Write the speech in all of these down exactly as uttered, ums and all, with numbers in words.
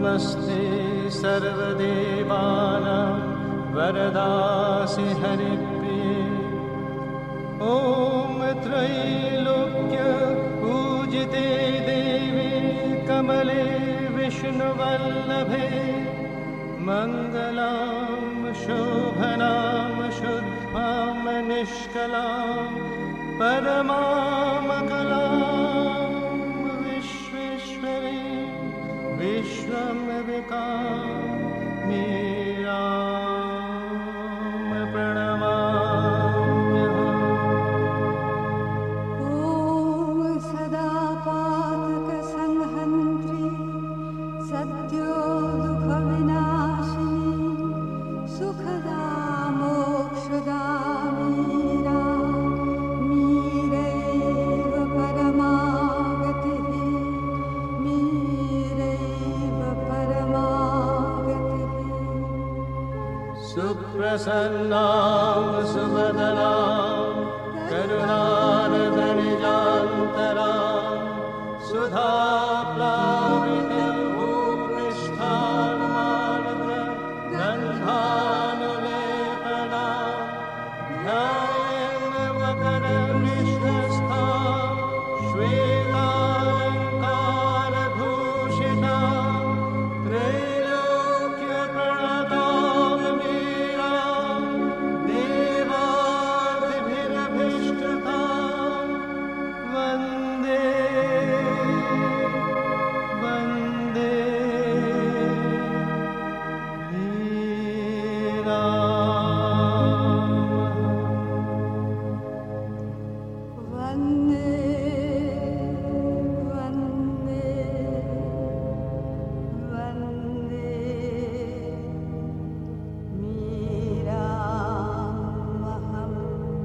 नमस्ते सर्वदेवानां वरदासि हरिप्रिये ॐ त्रैलोक्य पूजिते देवी कमले विष्णुवल्लभे मङ्गलां शोभनां शुद्धां निष्कलां परमामकलां विश्वेश्वरी विश्वम्भविकां मीरां प्रणमाम्यहम्। ॐ सदा पातकसंहन्त्री सद्यो दुःखविनाशिनी सुखदा मोक्षदा मीरा मीरैव परमागतिः मीरैव परमागतिः। सुप्रसन्नां सुवदनां करुणारदनिजान्तरां सुधाप्लाविनीं भूपृष्ठां मानगन्धानुलेपनां ध्यायेन वकरनिष्ठस्थां श्वेतालङ्कारभूषितां त्रैलोक्यप्रणतां मीरां देवादिभिरभीष्टतां वन्दे वन्दे मीराम्। वन्दे वन्दे वन्दे मीरामहम्।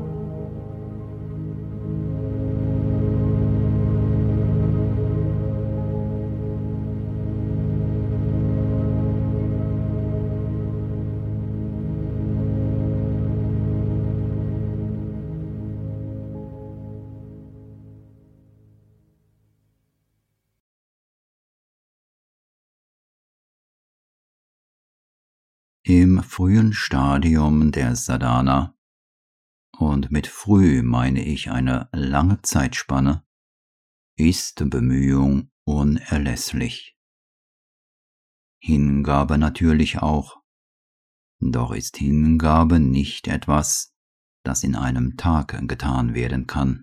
Im frühen Stadium der Sadhana, und mit früh meine ich eine lange Zeitspanne, ist Bemühung unerlässlich. Hingabe natürlich auch, doch ist Hingabe nicht etwas, das in einem Tag getan werden kann.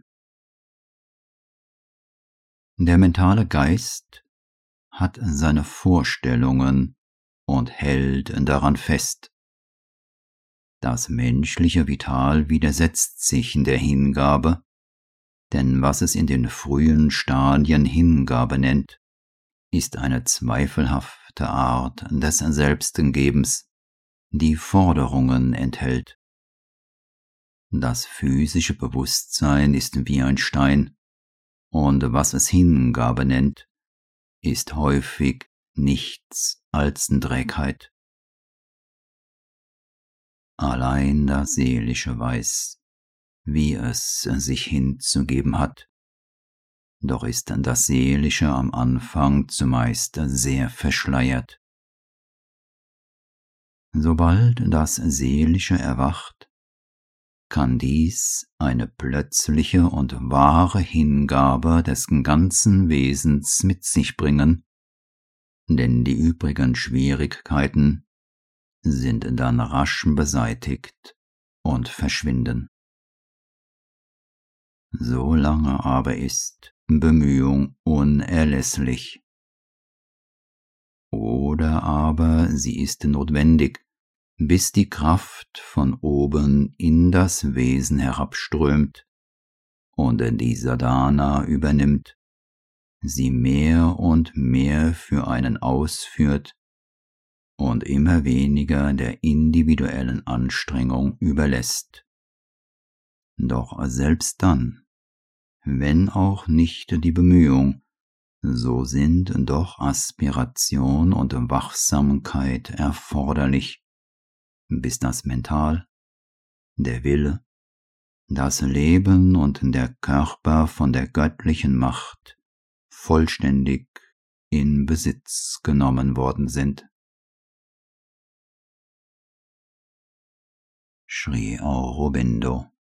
Der mentale Geist hat seine Vorstellungen und hält daran fest. Das menschliche Vital widersetzt sich der Hingabe, denn was es in den frühen Stadien Hingabe nennt, ist eine zweifelhafte Art des Selbstgebens, die Forderungen enthält. Das physische Bewusstsein ist wie ein Stein, und was es Hingabe nennt, ist häufig nichts als Trägheit. Allein das Seelische weiß, wie es sich hinzugeben hat, doch ist das Seelische am Anfang zumeist sehr verschleiert. Sobald das Seelische erwacht, kann dies eine plötzliche und wahre Hingabe des ganzen Wesens mit sich bringen, denn die übrigen Schwierigkeiten sind dann rasch beseitigt und verschwinden. Solange aber ist Bemühung unerlässlich. Oder aber sie ist notwendig, bis die Kraft von oben in das Wesen herabströmt und die Sadhana übernimmt, sie mehr und mehr für einen ausführt und immer weniger der individuellen Anstrengung überlässt. Doch selbst dann, wenn auch nicht die Bemühung, so sind doch Aspiration und Wachsamkeit erforderlich, bis das Mental, der Wille, das Leben und der Körper von der göttlichen Macht vollständig in Besitz genommen worden sind. Sri Aurobindo.